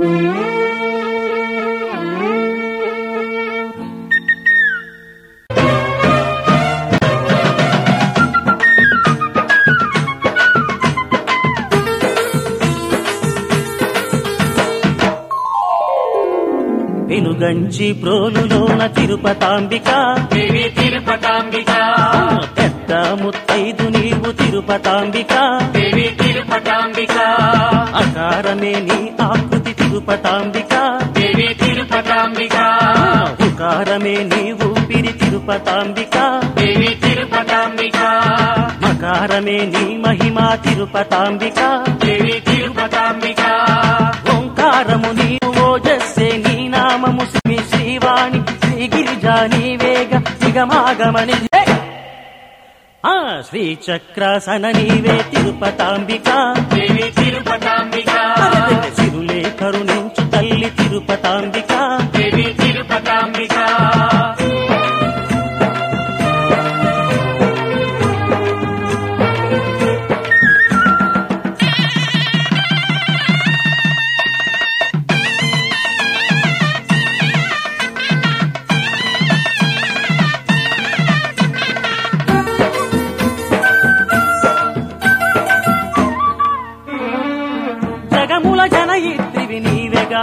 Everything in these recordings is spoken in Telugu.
వెనుగంచి ప్రోలులోన తిరుపతాంబిక దేవి తిరుపతాంబిక పెద్ద ముత్తైదు నీవు తిరుపతాంబిక దేవి తిరుపతాంబిక అకారమే నీ ఆకృతి తిరుపతాంబిక దేవి తిరుపతాంబిక ఉకారమే నీ ఊపిరి తిరుపతాంబిక దేవి తిరుపతాంబిక మకారమే నీ మహిమా తిరుపతాంబిక దేవి తిరుపతాంబిక ఓంకారము నీవు ఓజస్సే నీ నామము శ్రీ శ్రీవాణి శ్రీ గిరిజా నీవేగ నిగమాగమని శ్రీచక్రాసన నీవే తిరుపతాంబిక దేవి తిరుపతాంబిక సిరులే కరుణించు తల్లి తిరుపతాంబిక దేవి తిరుపతాంబిక జగముల జనయిత్రివి నీవెగా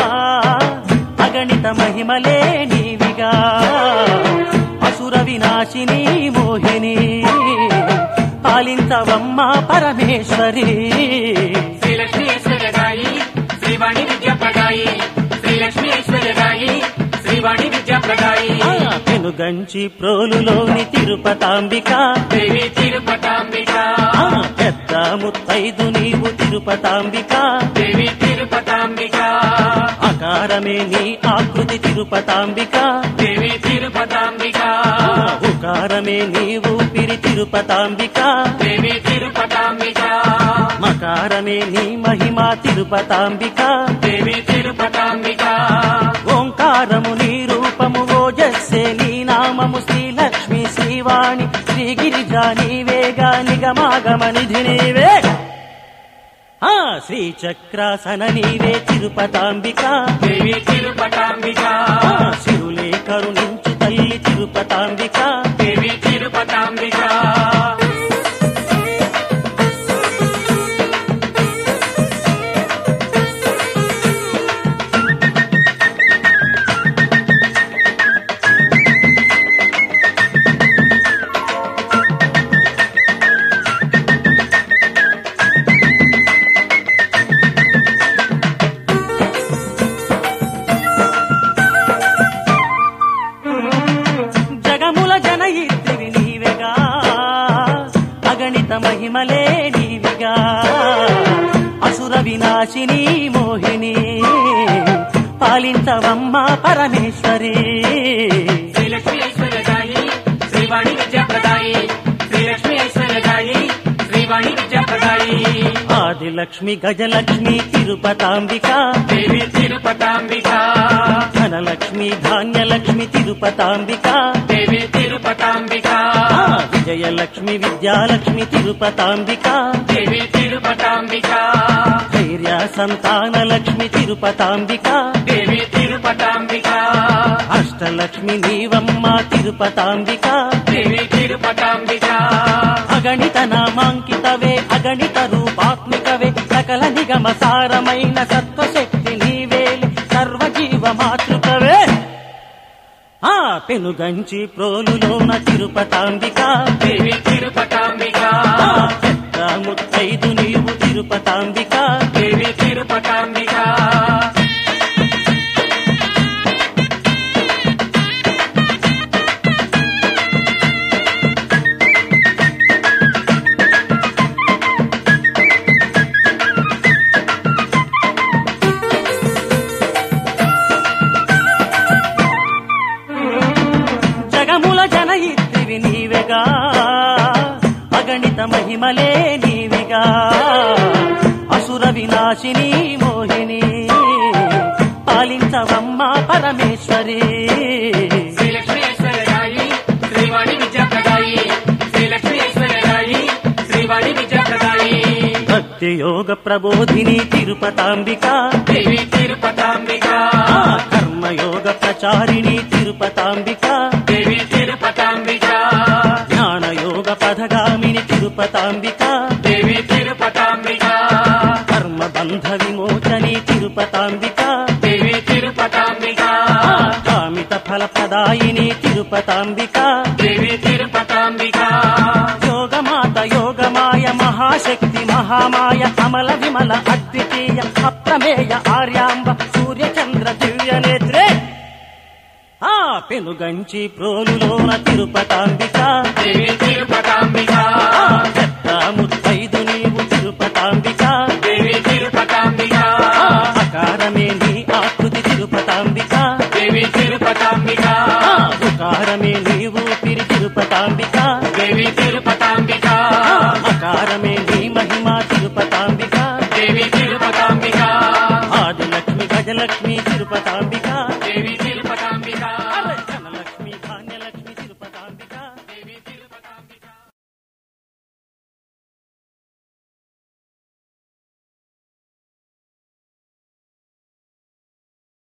అగణిత మహిమలే నీవిగా అసుర వినాశిని మోహిని పాలించవమ్మ పరమేశ్వరి శ్రీలక్ష్మీశ్వరరాయి శ్రీవాణి విద్యాప్రదాయి శ్రీలక్ష్మీశ్వరరాయి శ్రీవాణి విద్యాప్రదాయి పెనుగంచి ప్రోలులోని తిరుపతాంబిక దేవి తిరుపతాంబిక పెద్ద ముత్తైదు నీవు తిరుపతాంబిక దేవి తిరుపతాంబిక అకారమే నీ ఆకృతి తిరుపతాంబిక దేవి తిరుపతాంబిక ఉకారమే నీ ఊపిరి తిరుపతాంబిక దేవి తిరుపతాంబిక మకారమే నీ మహిమా తిరుపతాంబిక దేవి తిరుపతాంబిక ఓంకారము నీ రూపము ఓజస్సే నీ నామము శ్రీలక్ష్మి శ్రీవాణి శ్రీ గిరిజా నీవేగా నిగమాగమనిధి నీవే శ్రీచక్రాసన నీవే తిరుపతాంబిక దేవి తిరుపతాంబిక సిరులే కరుణించు తల్లి తిరుపతాంబిక దేవి తిరుపతాంబిక జగముల జనయిత్రివి నీవెగా అగణిత మహిమలే నీవిగా అసుర వినాశిని మోహిని పాలించవమ్మ పరమేశ్వరి శ్రీలక్ష్మీశ్వరరాయి శ్రీవాణి విద్యాప్రదాయి శ్రీలక్ష్మీశ్వరరాయి శ్రీవాణి విద్యాప్రదాయి ఆదిలక్ష్మి గజలక్ష్మి తిరుపతాంబిక దేవి తిరుపతాంబిక ధనలక్ష్మి ధాన్యలక్ష్మి తిరుపతాంబిక దేవి తిరుపతాంబిక విజయలక్ష్మి విద్యాలక్ష్మి తిరుపతాంబిక దేవి తిరుపతాంబిక ధైర్య సంతానలక్ష్మి తిరుపతాంబిక దేవి తిరుపతాంబిక అష్టలక్ష్మి నీవమ్మ తిరుపతాంబిక దేవి తిరుపతాంబిక అగణిత నామాంకితవే అగణిత రూపాత్మికవే సకల నిగమ సారమైన సత్వశక్తి నీవేలి సర్వజీవ మాతృకవే పెనుగంచి ప్రోలులోన తిరుపతాంబిక దేవి తిరుపతాంబిక పెద్ద ముత్తైదు నీవు తిరుపతాంబిక దేవి తిరుపతాంబిక జగముల జనయిత్రివి నీవెగా అగణిత మహిమలే నీవిగా అసుర వినాశిని మోహిని పాలించవమ్మ పరమేశ్వరి శ్రీలక్ష్మీశ్వరరాయి శ్రీవాణి విద్యాప్రదాయి శ్రీలక్ష్మీశ్వరరాయి శ్రీవాణి విద్యాప్రదాయి భక్తి యోగ ప్రబోధిని తిరుపతాంబిక దేవి తిరుపతాంబిక బ్రహ్మచారిణి తిరుపతాంబిక దేవి తిరుపతాంబిక జ్ఞానయోగ పథగామిని తిరుపతాంబిక దేవి తిరుపతాంబిక కర్మబంధ విమోచని తిరుపతాంబిక దేవి తిరుపతాంబిక కామిత ఫలప్రదాయిని తిరుపతాంబిక దేవి తిరుపతాంబిక యోగమాత యోగమాయ మహాశక్తి మహామాయ అమల విమల అద్వితీయ అప్రమేయ ఆర్యాంబ సూర్యచంద్ర దివ్య నేత్రే పెనుగంచి ప్రోలులోన తిరుపతాంబిక దేవి తిరుపతాంబిక పెద్ద ముత్తైదు నీవు తిరుపతాంబిక దేవి తిరుపతాంబిక అకారమే నీ ఆకృతి తిరుపతాంబిక దేవి తిరుపతాంబిక ఉకారమే నీవు పిరి తిరుపతాంబిక దేవి తిరుపతాంబిక అకారమే నీ మహిమ తిరుపతాంబిక దేవి తిరుపతాంబిక ఆదిలక్ష్మి గజలక్ష్మి తిరుపతాంబిక